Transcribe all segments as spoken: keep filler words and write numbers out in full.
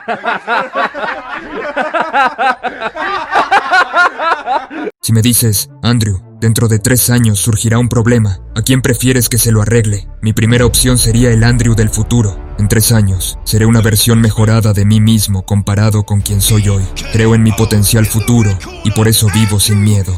Si me dices, Andrew, dentro de tres años surgirá un problema, ¿a quién prefieres que se lo arregle? Mi primera opción sería el Andrew del futuro. En tres años, seré una versión mejorada de mí mismo comparado con quien soy hoy. Creo en mi potencial futuro y por eso vivo sin miedo.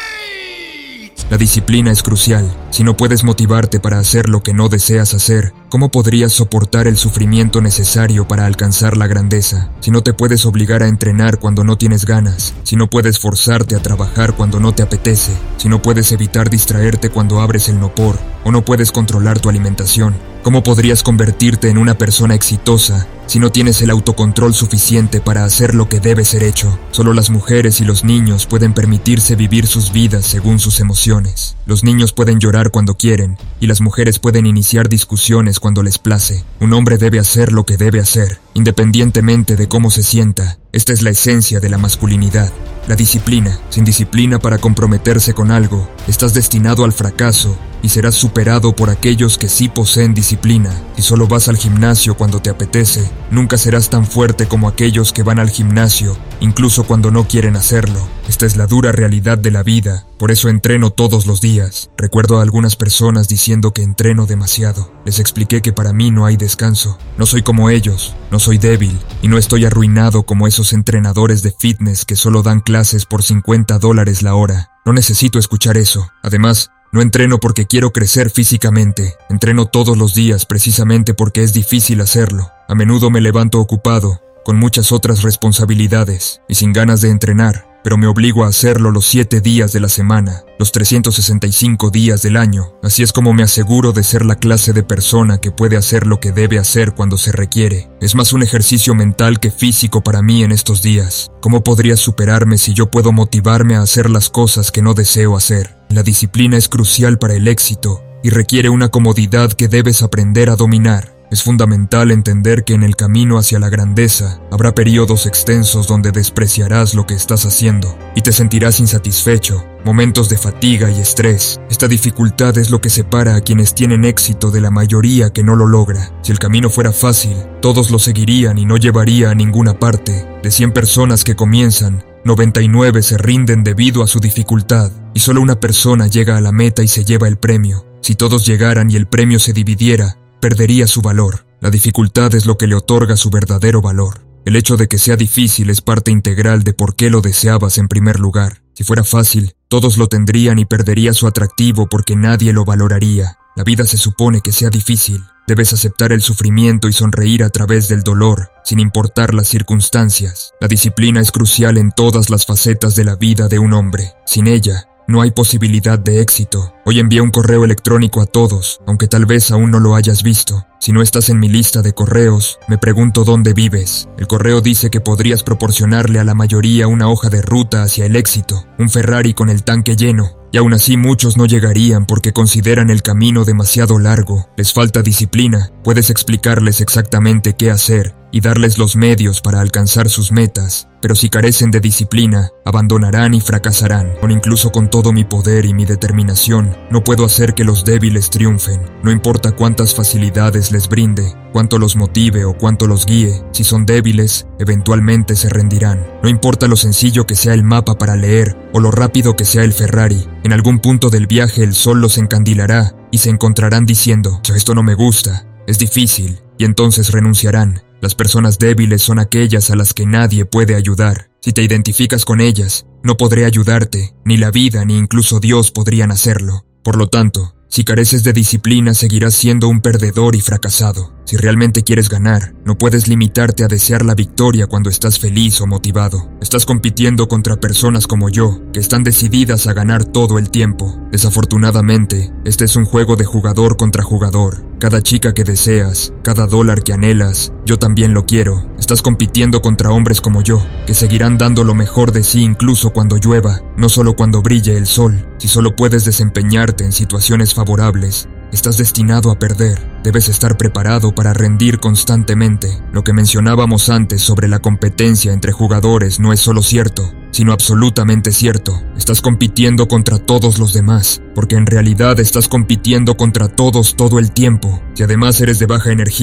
La disciplina es crucial. Si no puedes motivarte para hacer lo que no deseas hacer, ¿cómo podrías soportar el sufrimiento necesario para alcanzar la grandeza? Si no te puedes obligar a entrenar cuando no tienes ganas, si no puedes forzarte a trabajar cuando no te apetece, si no puedes evitar distraerte cuando abres el Nopor, o no puedes controlar tu alimentación, ¿cómo podrías convertirte en una persona exitosa si no tienes el autocontrol suficiente para hacer lo que debe ser hecho? Solo las mujeres y los niños pueden permitirse vivir sus vidas según sus emociones. Los niños pueden llorar cuando quieren, y las mujeres pueden iniciar discusiones cuando les place. Un hombre debe hacer lo que debe hacer, independientemente de cómo se sienta. Esta es la esencia de la masculinidad. La disciplina. Sin disciplina para comprometerse con algo, estás destinado al fracaso y serás superado por aquellos que sí poseen disciplina. Si solo vas al gimnasio cuando te apetece, nunca serás tan fuerte como aquellos que van al gimnasio, incluso cuando no quieren hacerlo. Esta es la dura realidad de la vida, por eso entreno todos los días. Recuerdo a algunas personas diciendo que entreno demasiado. Les expliqué que para mí no hay descanso. No soy como ellos, no soy débil, y no estoy arruinado como esos entrenadores de fitness que solo dan clases por cincuenta dólares la hora. No necesito escuchar eso. Además, no entreno porque quiero crecer físicamente. Entreno todos los días precisamente porque es difícil hacerlo. A menudo me levanto ocupado, con muchas otras responsabilidades, y sin ganas de entrenar, pero me obligo a hacerlo los siete días de la semana, los trescientos sesenta y cinco días del año. Así es como me aseguro de ser la clase de persona que puede hacer lo que debe hacer cuando se requiere. Es más un ejercicio mental que físico para mí en estos días. ¿Cómo podría superarme si yo puedo motivarme a hacer las cosas que no deseo hacer? La disciplina es crucial para el éxito y requiere una comodidad que debes aprender a dominar. Es fundamental entender que en el camino hacia la grandeza habrá periodos extensos donde despreciarás lo que estás haciendo y te sentirás insatisfecho, momentos de fatiga y estrés. Esta dificultad es lo que separa a quienes tienen éxito de la mayoría que no lo logra. Si el camino fuera fácil, todos lo seguirían y no llevaría a ninguna parte. De cien personas que comienzan, noventa y nueve se rinden debido a su dificultad y solo una persona llega a la meta y se lleva el premio. Si todos llegaran y el premio se dividiera, perdería su valor. La dificultad es lo que le otorga su verdadero valor. El hecho de que sea difícil es parte integral de por qué lo deseabas en primer lugar. Si fuera fácil, todos lo tendrían y perdería su atractivo porque nadie lo valoraría. La vida se supone que sea difícil. Debes aceptar el sufrimiento y sonreír a través del dolor, sin importar las circunstancias. La disciplina es crucial en todas las facetas de la vida de un hombre. Sin ella, no hay posibilidad de éxito. Hoy envié un correo electrónico a todos, aunque tal vez aún no lo hayas visto. Si no estás en mi lista de correos, me pregunto dónde vives. El correo dice que podrías proporcionarle a la mayoría una hoja de ruta hacia el éxito, un Ferrari con el tanque lleno. Y aún así muchos no llegarían porque consideran el camino demasiado largo. Les falta disciplina. Puedes explicarles exactamente qué hacer y darles los medios para alcanzar sus metas, pero si carecen de disciplina, abandonarán y fracasarán. Con incluso con todo mi poder y mi determinación, no puedo hacer que los débiles triunfen. No importa cuántas facilidades les brinde, cuánto los motive o cuánto los guíe, si son débiles, eventualmente se rendirán. No importa lo sencillo que sea el mapa para leer o lo rápido que sea el Ferrari, en algún punto del viaje el sol los encandilará y se encontrarán diciendo, esto no me gusta, es difícil, y entonces renunciarán. Las personas débiles son aquellas a las que nadie puede ayudar. Si te identificas con ellas, no podré ayudarte, ni la vida ni incluso Dios podrían hacerlo. Por lo tanto, si careces de disciplina, seguirás siendo un perdedor y fracasado. Si realmente quieres ganar, no puedes limitarte a desear la victoria cuando estás feliz o motivado. Estás compitiendo contra personas como yo, que están decididas a ganar todo el tiempo. Desafortunadamente, este es un juego de jugador contra jugador. Cada chica que deseas, cada dólar que anhelas, yo también lo quiero. Estás compitiendo contra hombres como yo, que seguirán dando lo mejor de sí incluso cuando llueva, no solo cuando brille el sol. Si solo puedes desempeñarte en situaciones favorables, estás destinado a perder. Debes estar preparado para rendir constantemente. Lo que mencionábamos antes sobre la competencia entre jugadores no es solo cierto, sino absolutamente cierto. Estás compitiendo contra todos los demás, porque en realidad estás compitiendo contra todos todo el tiempo. Si además eres de baja energía,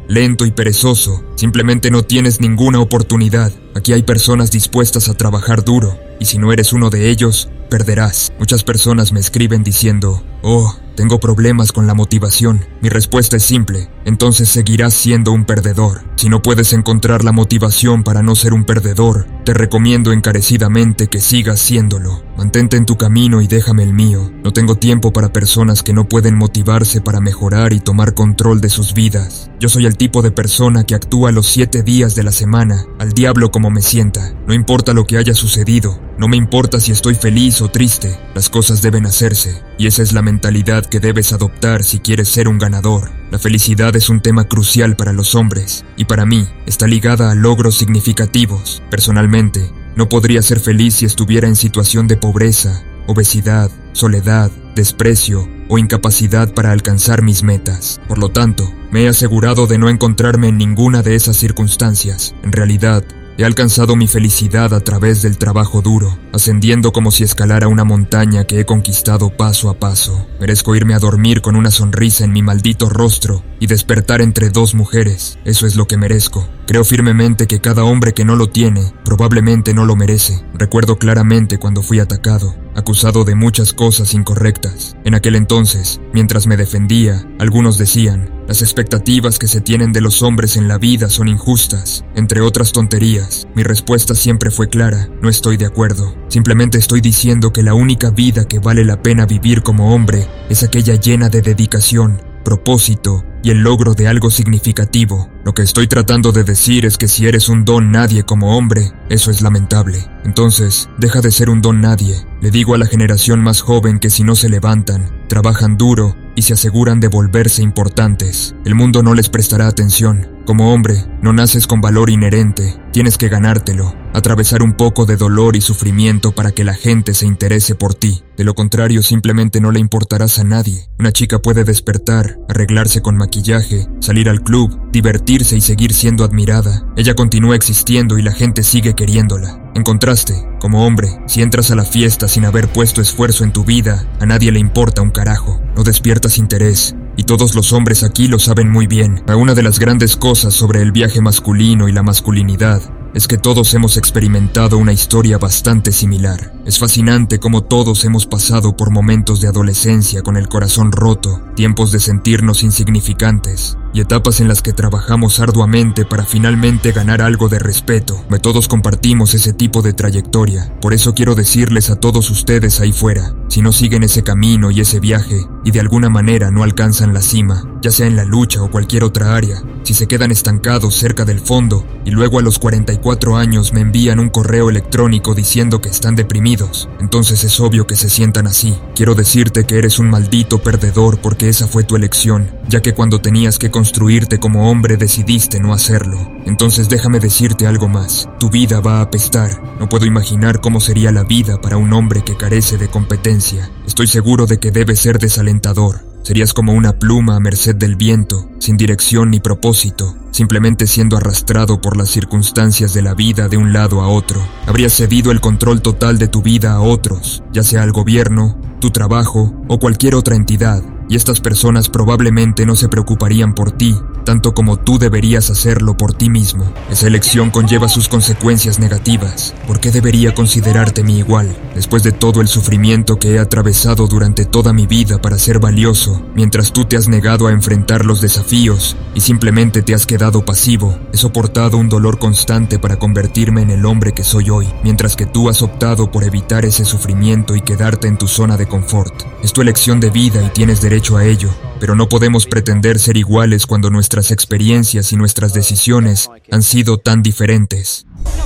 lento y perezoso. Simplemente no tienes ninguna oportunidad. Aquí hay personas dispuestas a trabajar duro, y si no eres uno de ellos, perderás. Muchas personas me escriben diciendo, oh, tengo problemas con la motivación. Mi respuesta es simple, entonces seguirás siendo un perdedor. Si no puedes encontrar la motivación para no ser un perdedor, te recomiendo encarecidamente que sigas siéndolo. Mantente en tu camino y déjame el mío. No tengo tiempo para personas que no pueden motivarse para mejorar y tomar control de sus vidas. Yo soy el tipo de persona que actúa los siete días de la semana, al diablo como me sienta. No importa lo que haya sucedido, no me importa si estoy feliz o triste, las cosas deben hacerse, y esa es la mentalidad que debes adoptar si quieres ser un ganador. La felicidad es un tema crucial para los hombres, y para mí está ligada a logros significativos. Personalmente, no podría ser feliz si estuviera en situación de pobreza, obesidad, soledad, desprecio o incapacidad para alcanzar mis metas. Por lo tanto, me he asegurado de no encontrarme en ninguna de esas circunstancias. En realidad, he alcanzado mi felicidad a través del trabajo duro, ascendiendo como si escalara una montaña que he conquistado paso a paso. Merezco irme a dormir con una sonrisa en mi maldito rostro y despertar entre dos mujeres. Eso es lo que merezco. Creo firmemente que cada hombre que no lo tiene, probablemente no lo merece. Recuerdo claramente cuando fui atacado, acusado de muchas cosas incorrectas. En aquel entonces, mientras me defendía, algunos decían, las expectativas que se tienen de los hombres en la vida son injustas, entre otras tonterías. Mi respuesta siempre fue clara, no estoy de acuerdo. Simplemente estoy diciendo que la única vida que vale la pena vivir como hombre es aquella llena de dedicación, propósito y el logro de algo significativo. Lo que estoy tratando de decir es que si eres un don nadie como hombre, eso es lamentable. Entonces, deja de ser un don nadie. Le digo a la generación más joven que si no se levantan, trabajan duro y se aseguran de volverse importantes, el mundo no les prestará atención. Como hombre, no naces con valor inherente, tienes que ganártelo, atravesar un poco de dolor y sufrimiento para que la gente se interese por ti. De lo contrario, simplemente no le importarás a nadie. Una chica puede despertar, arreglarse con maquillaje, salir al club, divertirse y seguir siendo admirada. Ella continúa existiendo y la gente sigue queriéndola. En contraste, como hombre, si entras a la fiesta sin haber puesto esfuerzo en tu vida, a nadie le importa un carajo. No despiertas interés. Y todos los hombres aquí lo saben muy bien. Una de las grandes cosas sobre el viaje masculino y la masculinidad es que todos hemos experimentado una historia bastante similar. Es fascinante cómo todos hemos pasado por momentos de adolescencia con el corazón roto, tiempos de sentirnos insignificantes y etapas en las que trabajamos arduamente para finalmente ganar algo de respeto. Todos compartimos ese tipo de trayectoria. Por eso quiero decirles a todos ustedes ahí fuera, si no siguen ese camino y ese viaje y de alguna manera no alcanzan la cima, ya sea en la lucha o cualquier otra área, si se quedan estancados cerca del fondo y luego a los cuarenta y cuatro años me envían un correo electrónico diciendo que están deprimidos, entonces es obvio que se sientan así. Quiero decirte que eres un maldito perdedor porque esa fue tu elección, ya que cuando tenías que construirte como hombre decidiste no hacerlo. Entonces déjame decirte algo más, tu vida va a apestar. No puedo imaginar cómo sería la vida para un hombre que carece de competencia. Estoy seguro de que debe ser desalentador. Serías como una pluma a merced del viento, sin dirección ni propósito, simplemente siendo arrastrado por las circunstancias de la vida de un lado a otro. Habrías cedido el control total de tu vida a otros, ya sea al gobierno, tu trabajo o cualquier otra entidad, y estas personas probablemente no se preocuparían por ti, tanto como tú deberías hacerlo por ti mismo. Esa elección conlleva sus consecuencias negativas. ¿Por qué debería considerarte mi igual? Después de todo el sufrimiento que he atravesado durante toda mi vida para ser valioso, mientras tú te has negado a enfrentar los desafíos y simplemente te has quedado pasivo, he soportado un dolor constante para convertirme en el hombre que soy hoy, mientras que tú has optado por evitar ese sufrimiento y quedarte en tu zona de confort. Es tu elección de vida y tienes derecho a ello, pero no podemos pretender ser iguales cuando nuestras experiencias y nuestras decisiones han sido tan diferentes.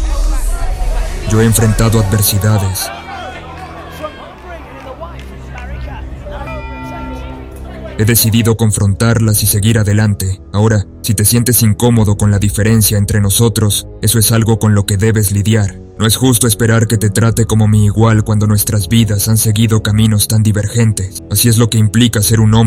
Yo he enfrentado adversidades. He decidido confrontarlas y seguir adelante. Ahora, si te sientes incómodo con la diferencia entre nosotros, eso es algo con lo que debes lidiar. No es justo esperar que te trate como mi igual cuando nuestras vidas han seguido caminos tan divergentes. Así es lo que implica ser un hombre,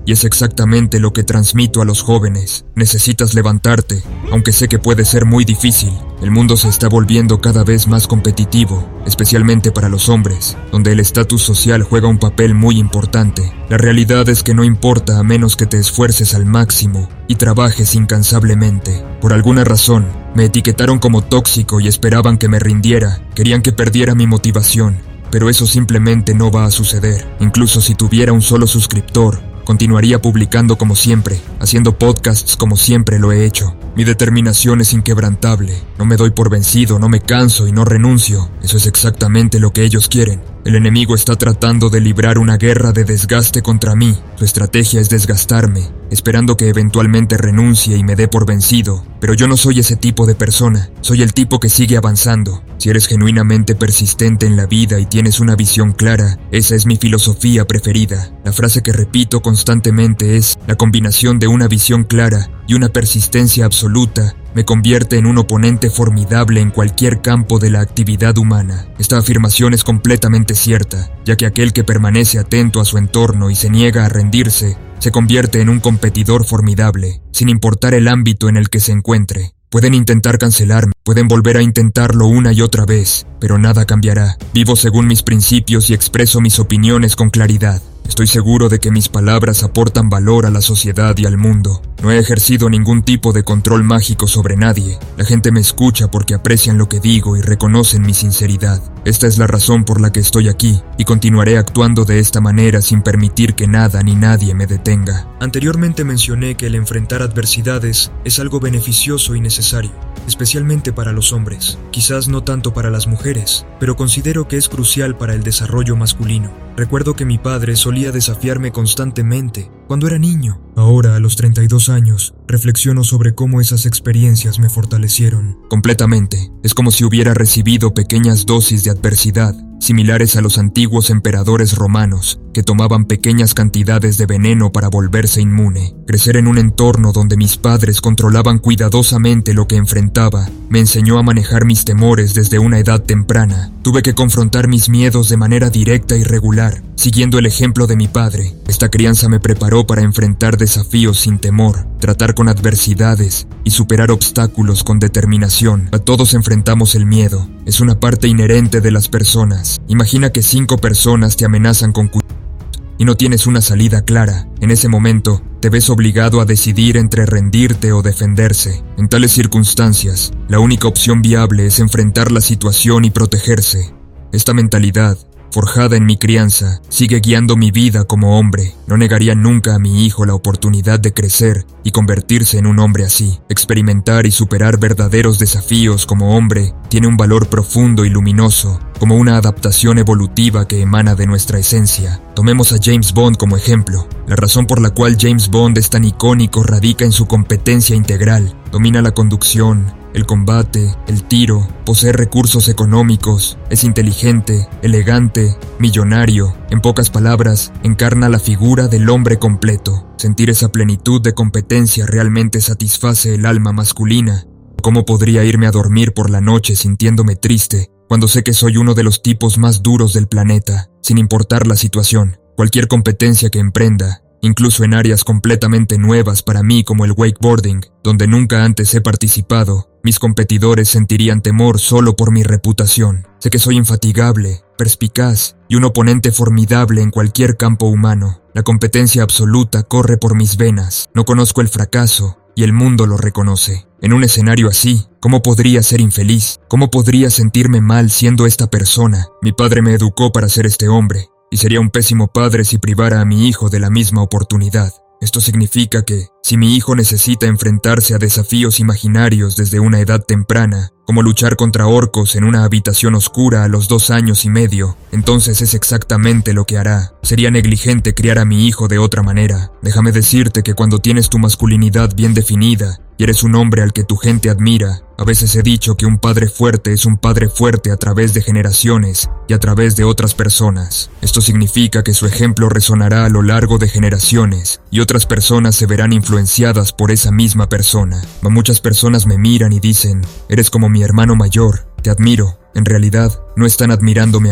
y es exactamente lo que transmito a los jóvenes. Necesitas levantarte, aunque sé que puede ser muy difícil. El mundo se está volviendo cada vez más competitivo, especialmente para los hombres, donde el estatus social juega un papel muy importante. La realidad es que no importa a menos que te esfuerces al máximo y trabajes incansablemente. Por alguna razón, me etiquetaron como tóxico y esperaban que me rindiera, querían que perdiera mi motivación, pero eso simplemente no va a suceder. Incluso si tuviera un solo suscriptor, continuaría publicando como siempre, haciendo podcasts como siempre lo he hecho. Mi determinación es inquebrantable, no me doy por vencido, no me canso y no renuncio. Eso es exactamente lo que ellos quieren. El enemigo está tratando de librar una guerra de desgaste contra mí. Su estrategia es desgastarme, esperando que eventualmente renuncie y me dé por vencido. Pero yo no soy ese tipo de persona, soy el tipo que sigue avanzando. Si eres genuinamente persistente en la vida y tienes una visión clara, esa es mi filosofía preferida. La frase que repito constantemente es: la combinación de una visión clara y una persistencia absoluta me convierte en un oponente formidable en cualquier campo de la actividad humana. Esta afirmación es completamente cierta, ya que aquel que permanece atento a su entorno y se niega a rendirse, se convierte en un competidor formidable, sin importar el ámbito en el que se encuentre. Pueden intentar cancelarme, pueden volver a intentarlo una y otra vez, pero nada cambiará. Vivo según mis principios y expreso mis opiniones con claridad. Estoy seguro de que mis palabras aportan valor a la sociedad y al mundo. No he ejercido ningún tipo de control mágico sobre nadie. La gente me escucha porque aprecian lo que digo y reconocen mi sinceridad. Esta es la razón por la que estoy aquí, y continuaré actuando de esta manera sin permitir que nada ni nadie me detenga. Anteriormente mencioné que el enfrentar adversidades es algo beneficioso y necesario, especialmente para los hombres, quizás no tanto para las mujeres, pero considero que es crucial para el desarrollo masculino. Recuerdo que mi padre solía desafiarme constantemente cuando era niño. Ahora, a los treinta y dos años, reflexiono sobre cómo esas experiencias me fortalecieron. Completamente. Es como si hubiera recibido pequeñas dosis de adversidad, similares a los antiguos emperadores romanos, que tomaban pequeñas cantidades de veneno para volverse inmune. Crecer en un entorno donde mis padres controlaban cuidadosamente lo que enfrentaba, me enseñó a manejar mis temores desde una edad temprana. Tuve que confrontar mis miedos de manera directa y regular, siguiendo el ejemplo de mi padre. Esta crianza me preparó para enfrentar desafíos sin temor, tratar con adversidades y superar obstáculos con determinación. A todos enfrentamos el miedo, es una parte inherente de las personas. Imagina que cinco personas te amenazan con cuchillos y no tienes una salida clara. En ese momento, te ves obligado a decidir entre rendirte o defenderse. En tales circunstancias, la única opción viable es enfrentar la situación y protegerse. Esta mentalidad, forjada en mi crianza, sigue guiando mi vida como hombre. No negaría nunca a mi hijo la oportunidad de crecer y convertirse en un hombre así. Experimentar y superar verdaderos desafíos como hombre tiene un valor profundo y luminoso, como una adaptación evolutiva que emana de nuestra esencia. Tomemos a James Bond como ejemplo. La razón por la cual James Bond es tan icónico radica en su competencia integral. Domina la conducción, el combate, el tiro, posee recursos económicos, es inteligente, elegante, millonario. En pocas palabras, encarna la figura del hombre completo. Sentir esa plenitud de competencia realmente satisface el alma masculina. ¿Cómo podría irme a dormir por la noche sintiéndome triste cuando sé que soy uno de los tipos más duros del planeta, sin importar la situación? Cualquier competencia que emprenda, incluso en áreas completamente nuevas para mí como el wakeboarding, donde nunca antes he participado, mis competidores sentirían temor solo por mi reputación. Sé que soy infatigable, perspicaz y un oponente formidable en cualquier campo humano. La competencia absoluta corre por mis venas. No conozco el fracaso y el mundo lo reconoce. En un escenario así, ¿cómo podría ser infeliz? ¿Cómo podría sentirme mal siendo esta persona? Mi padre me educó para ser este hombre, y sería un pésimo padre si privara a mi hijo de la misma oportunidad. Esto significa que, si mi hijo necesita enfrentarse a desafíos imaginarios desde una edad temprana, como luchar contra orcos en una habitación oscura a los dos años y medio, entonces es exactamente lo que hará. Sería negligente criar a mi hijo de otra manera. Déjame decirte que cuando tienes tu masculinidad bien definida, y eres un hombre al que tu gente admira, a veces he dicho que un padre fuerte es un padre fuerte a través de generaciones y a través de otras personas. Esto significa que su ejemplo resonará a lo largo de generaciones y otras personas se verán influenciadas por esa misma persona. Ma muchas personas me miran y dicen, eres como mi hermano mayor, te admiro. En realidad, no están admirándome a mí,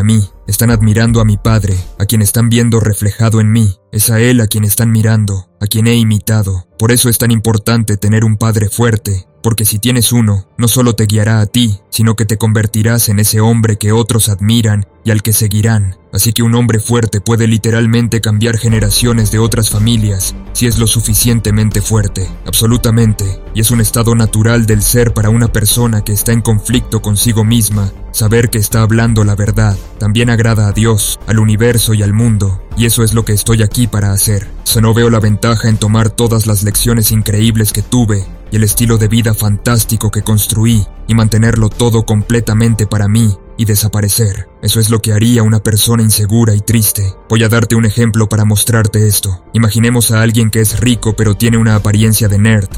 Están admirando a mi padre, a quien están viendo reflejado en mí. Es a él a quien están mirando, a quien he imitado. Por eso es tan importante tener un padre fuerte, porque si tienes uno, no solo te guiará a ti, sino que te convertirás en ese hombre que otros admiran y al que seguirán. Así que un hombre fuerte puede literalmente cambiar generaciones de otras familias, si es lo suficientemente fuerte, absolutamente, y es un estado natural del ser para una persona que está en conflicto consigo misma. Saber que está hablando la verdad también agrada a Dios, al universo y al mundo, y eso es lo que estoy aquí para hacer. So no veo la ventaja en tomar todas las lecciones increíbles que tuve y el estilo de vida fantástico que construí y mantenerlo todo completamente para mí y desaparecer. Eso es lo que haría una persona insegura y triste. Voy a darte un ejemplo para mostrarte esto. Imaginemos a alguien que es rico pero tiene una apariencia de nerd.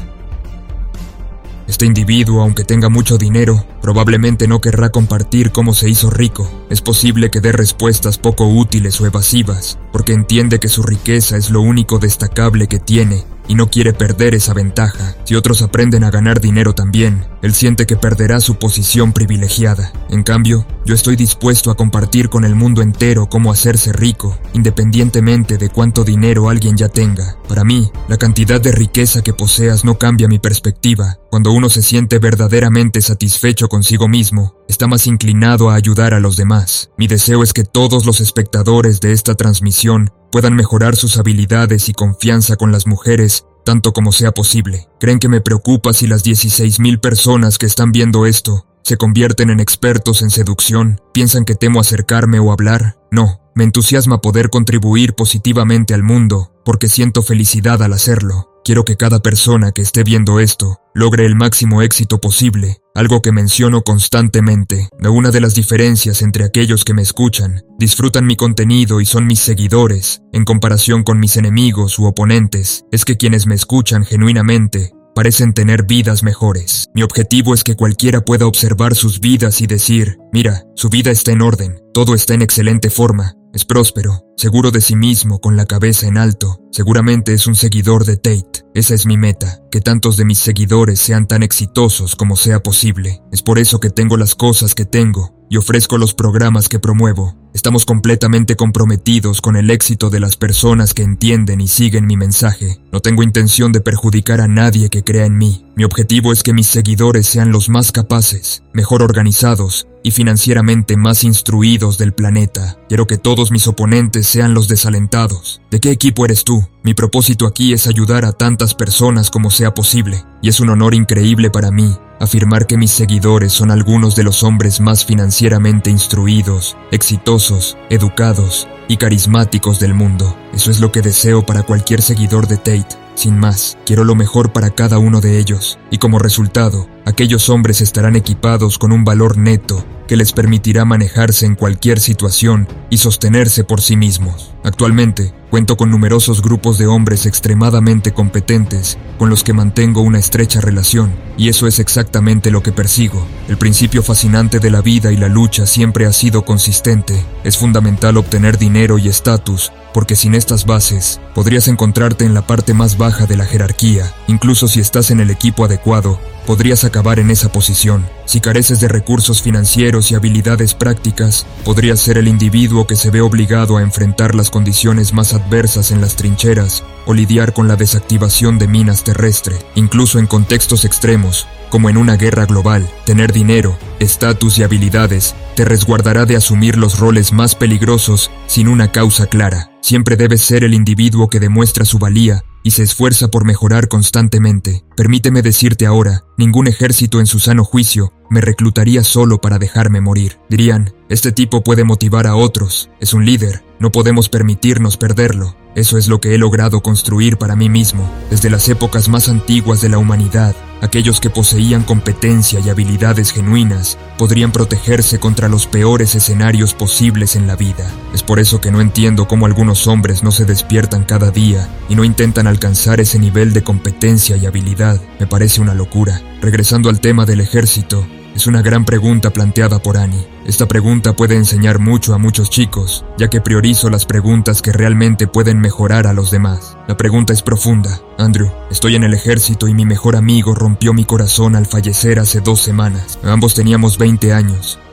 Este individuo, aunque tenga mucho dinero, probablemente no querrá compartir cómo se hizo rico. Es posible que dé respuestas poco útiles o evasivas, porque entiende que su riqueza es lo único destacable que tiene y no quiere perder esa ventaja. Si otros aprenden a ganar dinero también, él siente que perderá su posición privilegiada. En cambio, yo estoy dispuesto a compartir con el mundo entero cómo hacerse rico, independientemente de cuánto dinero alguien ya tenga. Para mí, la cantidad de riqueza que poseas no cambia mi perspectiva. Cuando uno se siente verdaderamente satisfecho consigo mismo, está más inclinado a ayudar a los demás. Mi deseo es que todos los espectadores de esta transmisión puedan mejorar sus habilidades y confianza con las mujeres tanto como sea posible. ¿Creen que me preocupa si las dieciséis mil personas que están viendo esto se convierten en expertos en seducción? ¿Piensan que temo acercarme o hablar? No, me entusiasma poder contribuir positivamente al mundo, porque siento felicidad al hacerlo. Quiero que cada persona que esté viendo esto logre el máximo éxito posible, algo que menciono constantemente. Una de las diferencias entre aquellos que me escuchan, disfrutan mi contenido y son mis seguidores, en comparación con mis enemigos u oponentes, es que quienes me escuchan genuinamente parecen tener vidas mejores. Mi objetivo es que cualquiera pueda observar sus vidas y decir, mira, su vida está en orden, todo está en excelente forma, es próspero, seguro de sí mismo, con la cabeza en alto. Seguramente es un seguidor de Tate. Esa es mi meta, que tantos de mis seguidores sean tan exitosos como sea posible. Es por eso que tengo las cosas que tengo y ofrezco los programas que promuevo. Estamos completamente comprometidos con el éxito de las personas que entienden y siguen mi mensaje. No tengo intención de perjudicar a nadie que crea en mí. Mi objetivo es que mis seguidores sean los más capaces, mejor organizados y financieramente más instruidos del planeta. Quiero que todos mis oponentes sean los desalentados. ¿De qué equipo eres tú? Mi propósito aquí es ayudar a tantas personas como sea posible, y es un honor increíble para mí afirmar que mis seguidores son algunos de los hombres más financieramente instruidos, exitosos, educados y carismáticos del mundo. Eso es lo que deseo para cualquier seguidor de Tate. Sin más, quiero lo mejor para cada uno de ellos, y como resultado, aquellos hombres estarán equipados con un valor neto que les permitirá manejarse en cualquier situación y sostenerse por sí mismos. Actualmente, cuento con numerosos grupos de hombres extremadamente competentes con los que mantengo una estrecha relación, y eso es exactamente lo que persigo. El principio fascinante de la vida y la lucha siempre ha sido consistente. Es fundamental obtener dinero y estatus, porque sin estas bases, podrías encontrarte en la parte más baja de la jerarquía. Incluso si estás en el equipo adecuado, podrías acabar en esa posición. Si careces de recursos financieros y habilidades prácticas, podrías ser el individuo que se ve obligado a enfrentar las condiciones más adversas en las trincheras o lidiar con la desactivación de minas terrestres. Incluso en contextos extremos, como en una guerra global, tener dinero, estatus y habilidades te resguardará de asumir los roles más peligrosos sin una causa clara. Siempre debes ser el individuo que demuestra su valía y se esfuerza por mejorar constantemente. Permíteme decirte ahora, ningún ejército en su sano juicio me reclutaría solo para dejarme morir. Dirían, este tipo puede motivar a otros, es un líder, no podemos permitirnos perderlo. Eso es lo que he logrado construir para mí mismo. Desde las épocas más antiguas de la humanidad, aquellos que poseían competencia y habilidades genuinas podrían protegerse contra los peores escenarios posibles en la vida. Es por eso que no entiendo cómo algunos hombres no se despiertan cada día y no intentan alcanzar ese nivel de competencia y habilidad. Me parece una locura. Regresando al tema del ejército, es una gran pregunta planteada por Annie. Esta pregunta puede enseñar mucho a muchos chicos, ya que priorizo las preguntas que realmente pueden mejorar a los demás. La pregunta es profunda. Andrew, estoy en el ejército y mi mejor amigo rompió mi corazón al fallecer hace dos semanas. Ambos teníamos veinte años.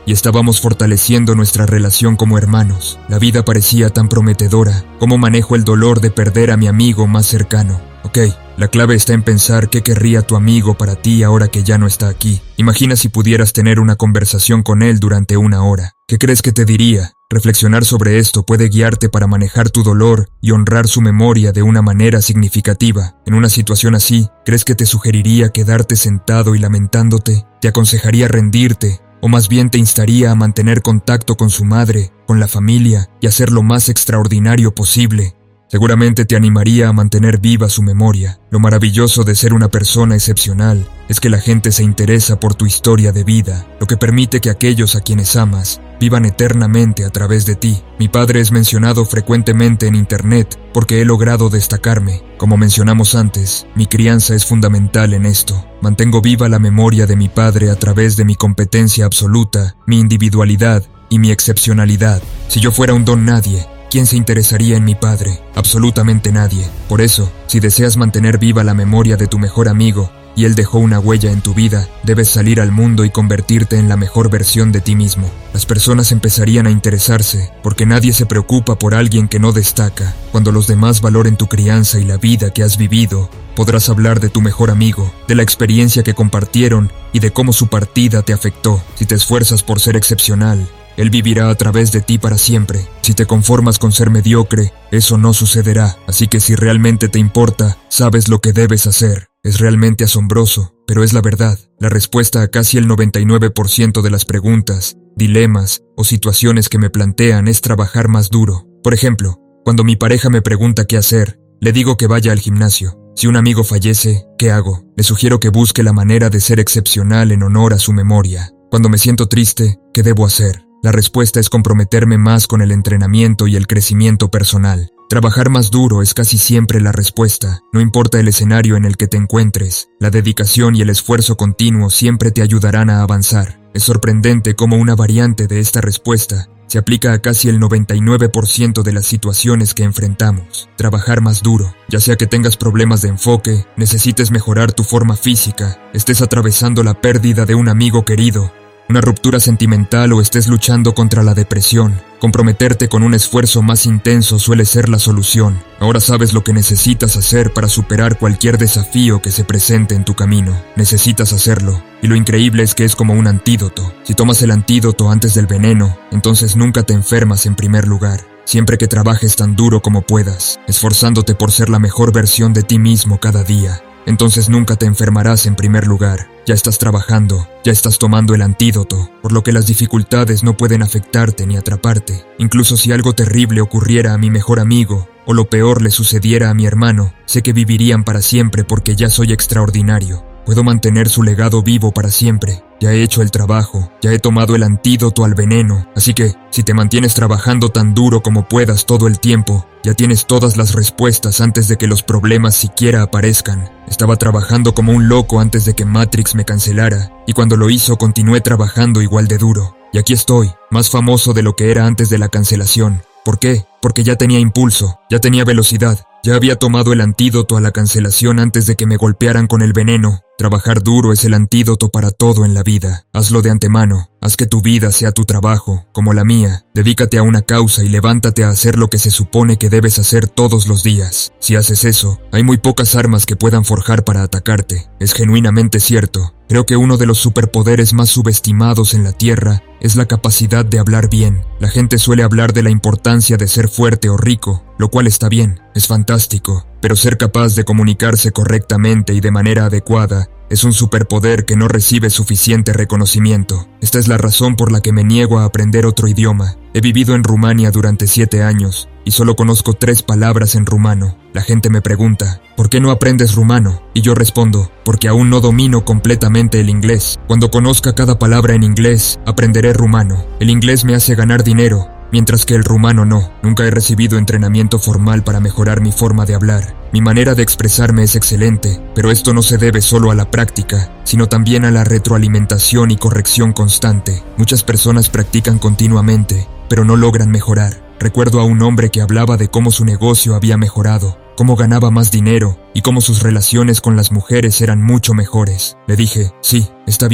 y estábamos fortaleciendo nuestra relación como hermanos. La vida parecía tan prometedora. ¿Cómo manejo el dolor de perder a mi amigo más cercano? Ok, la clave está en pensar qué querría tu amigo para ti ahora que ya no está aquí. Imagina si pudieras tener una conversación con él durante una hora. ¿Qué crees que te diría? Reflexionar sobre esto puede guiarte para manejar tu dolor y honrar su memoria de una manera significativa. En una situación así, ¿crees que te sugeriría quedarte sentado y lamentándote? ¿Te aconsejaría rendirte? ¿O más bien te instaría a mantener contacto con su madre, con la familia y hacer lo más extraordinario posible? Seguramente te animaría a mantener viva su memoria. Lo maravilloso de ser una persona excepcional es que la gente se interesa por tu historia de vida, lo que permite que aquellos a quienes amas vivan eternamente a través de ti. Mi padre es mencionado frecuentemente en internet porque he logrado destacarme. Como mencionamos antes, mi crianza es fundamental en esto. Mantengo viva la memoria de mi padre a través de mi competencia absoluta, mi individualidad y mi excepcionalidad. Si yo fuera un don nadie, ¿quién se interesaría en mi padre? Absolutamente nadie. Por eso, si deseas mantener viva la memoria de tu mejor amigo y él dejó una huella en tu vida, debes salir al mundo y convertirte en la mejor versión de ti mismo. Las personas empezarían a interesarse porque nadie se preocupa por alguien que no destaca. Cuando los demás valoren tu crianza y la vida que has vivido, podrás hablar de tu mejor amigo, de la experiencia que compartieron y de cómo su partida te afectó. Si te esfuerzas por ser excepcional, él vivirá a través de ti para siempre. Si te conformas con ser mediocre, eso no sucederá. Así que si realmente te importa, sabes lo que debes hacer. Es realmente asombroso, pero es la verdad. La respuesta a casi el noventa y nueve por ciento de las preguntas, dilemas o situaciones que me plantean es trabajar más duro. Por ejemplo, cuando mi pareja me pregunta qué hacer, le digo que vaya al gimnasio. Si un amigo fallece, ¿qué hago? Le sugiero que busque la manera de ser excepcional en honor a su memoria. Cuando me siento triste, ¿qué debo hacer? La respuesta es comprometerme más con el entrenamiento y el crecimiento personal. Trabajar más duro es casi siempre la respuesta. No importa el escenario en el que te encuentres, la dedicación y el esfuerzo continuo siempre te ayudarán a avanzar. Es sorprendente cómo una variante de esta respuesta se aplica a casi el noventa y nueve por ciento de las situaciones que enfrentamos. Trabajar más duro, ya sea que tengas problemas de enfoque, necesites mejorar tu forma física, estés atravesando la pérdida de un amigo querido, una ruptura sentimental o estés luchando contra la depresión. Comprometerte con un esfuerzo más intenso suele ser la solución. Ahora sabes lo que necesitas hacer para superar cualquier desafío que se presente en tu camino. Necesitas hacerlo. Y lo increíble es que es como un antídoto. Si tomas el antídoto antes del veneno, entonces nunca te enfermas en primer lugar. Siempre que trabajes tan duro como puedas, esforzándote por ser la mejor versión de ti mismo cada día, entonces nunca te enfermarás en primer lugar. Ya estás trabajando, ya estás tomando el antídoto, por lo que las dificultades no pueden afectarte ni atraparte. Incluso si algo terrible ocurriera a mi mejor amigo, o lo peor le sucediera a mi hermano, sé que vivirían para siempre porque ya soy extraordinario. Puedo mantener su legado vivo para siempre. Ya he hecho el trabajo, ya he tomado el antídoto al veneno, así que, si te mantienes trabajando tan duro como puedas todo el tiempo, ya tienes todas las respuestas antes de que los problemas siquiera aparezcan. Estaba trabajando como un loco antes de que Matrix me cancelara, y cuando lo hizo continué trabajando igual de duro. Y aquí estoy, más famoso de lo que era antes de la cancelación. ¿Por qué? Porque ya tenía impulso, ya tenía velocidad, ya había tomado el antídoto a la cancelación antes de que me golpearan con el veneno. Trabajar duro es el antídoto para todo en la vida. Hazlo de antemano. Haz que tu vida sea tu trabajo, como la mía. Dedícate a una causa y levántate a hacer lo que se supone que debes hacer todos los días. Si haces eso, hay muy pocas armas que puedan forjar para atacarte. Es genuinamente cierto. Creo que uno de los superpoderes más subestimados en la Tierra es la capacidad de hablar bien. La gente suele hablar de la importancia de ser fuerte o rico, lo cual está bien, es fantástico, pero ser capaz de comunicarse correctamente y de manera adecuada es un superpoder que no recibe suficiente reconocimiento. Esta es la razón por la que me niego a aprender otro idioma. He vivido en Rumania durante siete años y solo conozco tres palabras en rumano. La gente me pregunta, ¿por qué no aprendes rumano? Y yo respondo, porque aún no domino completamente el inglés. Cuando conozca cada palabra en inglés, aprenderé rumano. El inglés me hace ganar dinero, mientras que el rumano no. Nunca he recibido entrenamiento formal para mejorar mi forma de hablar. Mi manera de expresarme es excelente, pero esto no se debe solo a la práctica, sino también a la retroalimentación y corrección constante. Muchas personas practican continuamente, pero no logran mejorar. Recuerdo a un hombre que hablaba de cómo su negocio había mejorado, cómo ganaba más dinero y cómo sus relaciones con las mujeres eran mucho mejores. Le dije, sí, está bien,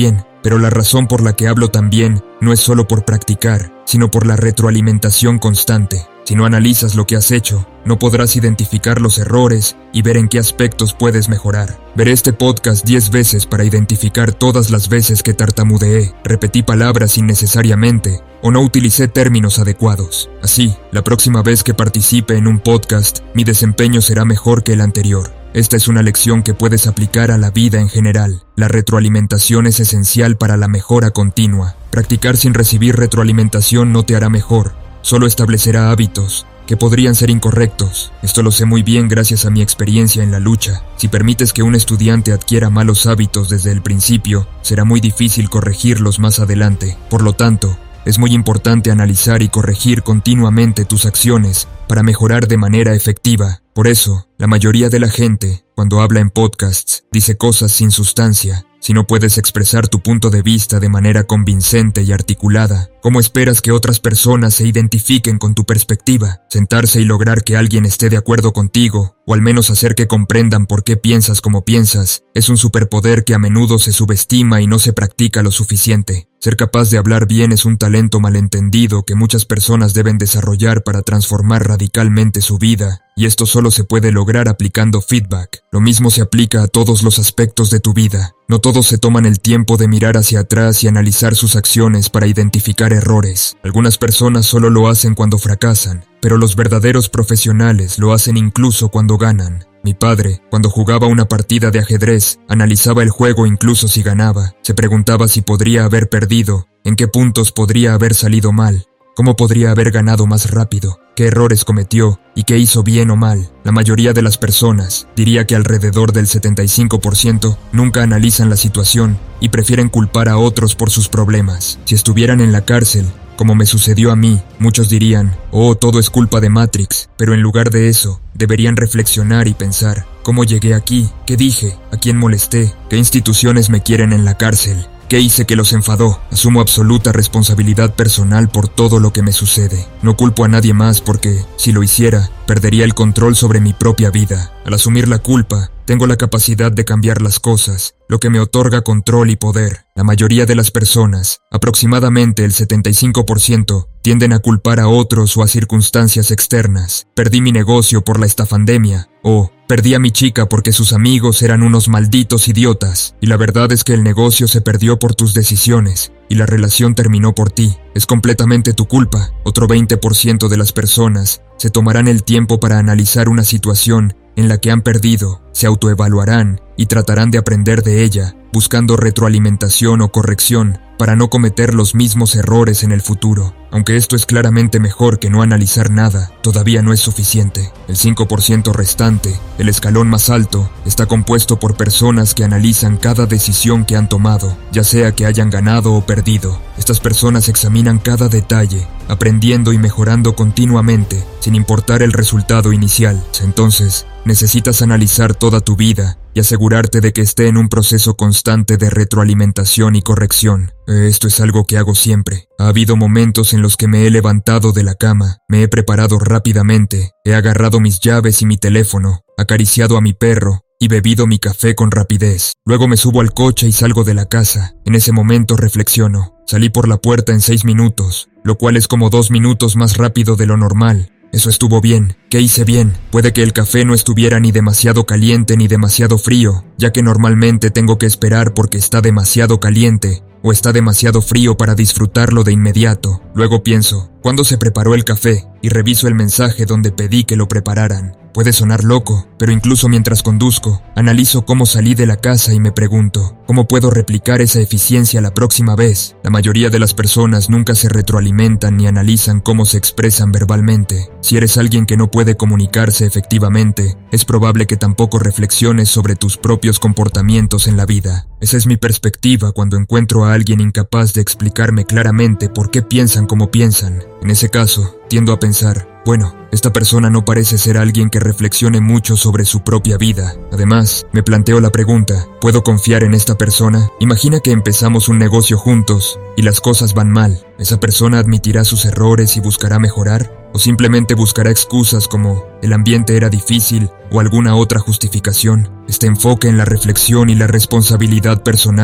pero la razón por la que hablo también no es solo por practicar, sino por la retroalimentación constante. Si no analizas lo que has hecho, no podrás identificar los errores y ver en qué aspectos puedes mejorar. Veré este podcast diez veces para identificar todas las veces que tartamudeé, repetí palabras innecesariamente o no utilicé términos adecuados. Así, la próxima vez que participe en un podcast, mi desempeño será mejor que el anterior. Esta es una lección que puedes aplicar a la vida en general. La retroalimentación es esencial para la mejora continua. Practicar sin recibir retroalimentación no te hará mejor, solo establecerá hábitos que podrían ser incorrectos. Esto lo sé muy bien gracias a mi experiencia en la lucha. Si permites que un estudiante adquiera malos hábitos desde el principio, será muy difícil corregirlos más adelante. Por lo tanto, es muy importante analizar y corregir continuamente tus acciones para mejorar de manera efectiva. Por eso, la mayoría de la gente, cuando habla en podcasts, dice cosas sin sustancia. Si no puedes expresar tu punto de vista de manera convincente y articulada, ¿cómo esperas que otras personas se identifiquen con tu perspectiva? Sentarse y lograr que alguien esté de acuerdo contigo, o al menos hacer que comprendan por qué piensas como piensas, es un superpoder que a menudo se subestima y no se practica lo suficiente. Ser capaz de hablar bien es un talento malentendido que muchas personas deben desarrollar para transformar radicalmente su vida, y esto solo se puede lograr aplicando feedback. Lo mismo se aplica a todos los aspectos de tu vida. No todos se toman el tiempo de mirar hacia atrás y analizar sus acciones para identificar errores. Algunas personas solo lo hacen cuando fracasan, pero los verdaderos profesionales lo hacen incluso cuando ganan. Mi padre, cuando jugaba una partida de ajedrez, analizaba el juego incluso si ganaba. Se preguntaba si podría haber perdido, en qué puntos podría haber salido mal, cómo podría haber ganado más rápido, qué errores cometió y qué hizo bien o mal. La mayoría de las personas, diría que alrededor del setenta y cinco por ciento, nunca analizan la situación y prefieren culpar a otros por sus problemas. Si estuvieran en la cárcel, como me sucedió a mí, muchos dirían, oh, todo es culpa de Matrix, pero en lugar de eso, deberían reflexionar y pensar, ¿cómo llegué aquí? ¿Qué dije? ¿A quién molesté? ¿Qué instituciones me quieren en la cárcel? ¿Qué hice que los enfadó? Asumo absoluta responsabilidad personal por todo lo que me sucede. No culpo a nadie más porque, si lo hiciera, perdería el control sobre mi propia vida. Al asumir la culpa, tengo la capacidad de cambiar las cosas, lo que me otorga control y poder. La mayoría de las personas, aproximadamente el setenta y cinco por ciento, tienden a culpar a otros o a circunstancias externas. Perdí mi negocio por la estafandemia, o perdí a mi chica porque sus amigos eran unos malditos idiotas, y la verdad es que el negocio se perdió por tus decisiones, y la relación terminó por ti. Es completamente tu culpa. Otro veinte por ciento de las personas se tomarán el tiempo para analizar una situación en la que han perdido, se autoevaluarán y tratarán de aprender de ella, buscando retroalimentación o corrección para no cometer los mismos errores en el futuro. Aunque esto es claramente mejor que no analizar nada, todavía no es suficiente. El cinco por ciento restante, el escalón más alto, está compuesto por personas que analizan cada decisión que han tomado, ya sea que hayan ganado o perdido. Estas personas examinan cada detalle, aprendiendo y mejorando continuamente, sin importar el resultado inicial. Entonces, necesitas analizar toda tu vida y asegurarte de que esté en un proceso constante de retroalimentación y corrección. Esto es algo que hago siempre. Ha habido momentos en los que me he levantado de la cama, me he preparado rápidamente, he agarrado mis llaves y mi teléfono, acariciado a mi perro y bebido mi café con rapidez. Luego me subo al coche y salgo de la casa. En ese momento reflexiono. Salí por la puerta en seis minutos, lo cual es como dos minutos más rápido de lo normal. Eso estuvo bien. ¿Qué hice bien? Puede que el café no estuviera ni demasiado caliente ni demasiado frío, ya que normalmente tengo que esperar porque está demasiado caliente o está demasiado frío para disfrutarlo de inmediato. Luego pienso, ¿cuándo se preparó el café? Y reviso el mensaje donde pedí que lo prepararan. Puede sonar loco, pero incluso mientras conduzco, analizo cómo salí de la casa y me pregunto, ¿cómo puedo replicar esa eficiencia la próxima vez? La mayoría de las personas nunca se retroalimentan ni analizan cómo se expresan verbalmente. Si eres alguien que no puede comunicarse efectivamente, es probable que tampoco reflexiones sobre tus propios comportamientos en la vida. Esa es mi perspectiva cuando encuentro a alguien incapaz de explicarme claramente por qué piensan como piensan. En ese caso, tiendo a pensar, bueno, esta persona no parece ser alguien que reflexione mucho sobre su propia vida. Además, me planteo la pregunta, ¿puedo confiar en esta persona? Imagina que empezamos un negocio juntos y las cosas van mal. ¿Esa persona admitirá sus errores y buscará mejorar? ¿O simplemente buscará excusas como el ambiente era difícil o alguna otra justificación? Este enfoque en la reflexión y la responsabilidad personal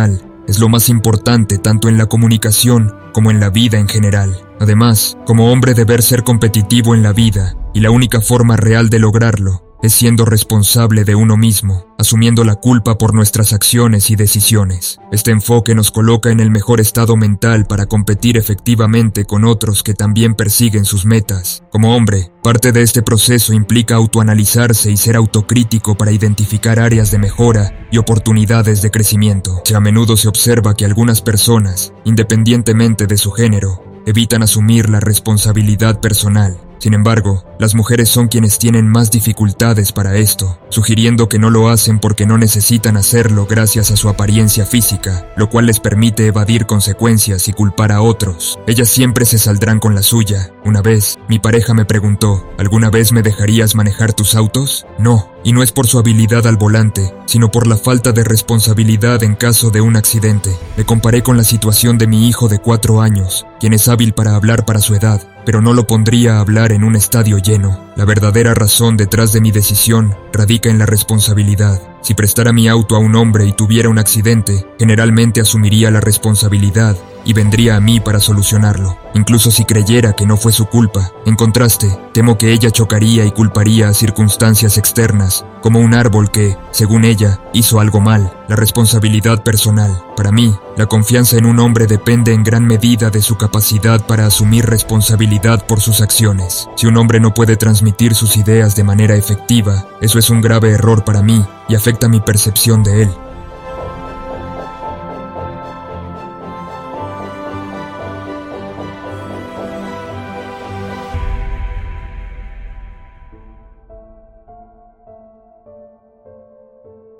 es lo más importante tanto en la comunicación como en la vida en general. Además, como hombre deber ser competitivo en la vida, y la única forma real de lograrlo es siendo responsable de uno mismo, asumiendo la culpa por nuestras acciones y decisiones. Este enfoque nos coloca en el mejor estado mental para competir efectivamente con otros que también persiguen sus metas. Como hombre, parte de este proceso implica autoanalizarse y ser autocrítico para identificar áreas de mejora y oportunidades de crecimiento. A menudo se observa que algunas personas, independientemente de su género, evitan asumir la responsabilidad personal. Sin embargo, las mujeres son quienes tienen más dificultades para esto, sugiriendo que no lo hacen porque no necesitan hacerlo gracias a su apariencia física, lo cual les permite evadir consecuencias y culpar a otros. Ellas siempre se saldrán con la suya. Una vez, mi pareja me preguntó, ¿alguna vez me dejarías manejar tus autos? No, y no es por su habilidad al volante, sino por la falta de responsabilidad en caso de un accidente. Me comparé con la situación de mi hijo de cuatro años, quien es hábil para hablar para su edad, pero no lo pondría a hablar en un estadio lleno. La verdadera razón detrás de mi decisión radica en la responsabilidad. Si prestara mi auto a un hombre y tuviera un accidente, generalmente asumiría la responsabilidad y vendría a mí para solucionarlo, incluso si creyera que no fue su culpa. En contraste, temo que ella chocaría y culparía a circunstancias externas, como un árbol que, según ella, hizo algo mal. La responsabilidad personal. Para mí, la confianza en un hombre depende en gran medida de su capacidad para asumir responsabilidad por sus acciones. Si un hombre no puede transmitir sus ideas de manera efectiva, eso es un grave error para mí y afecta mi percepción de él.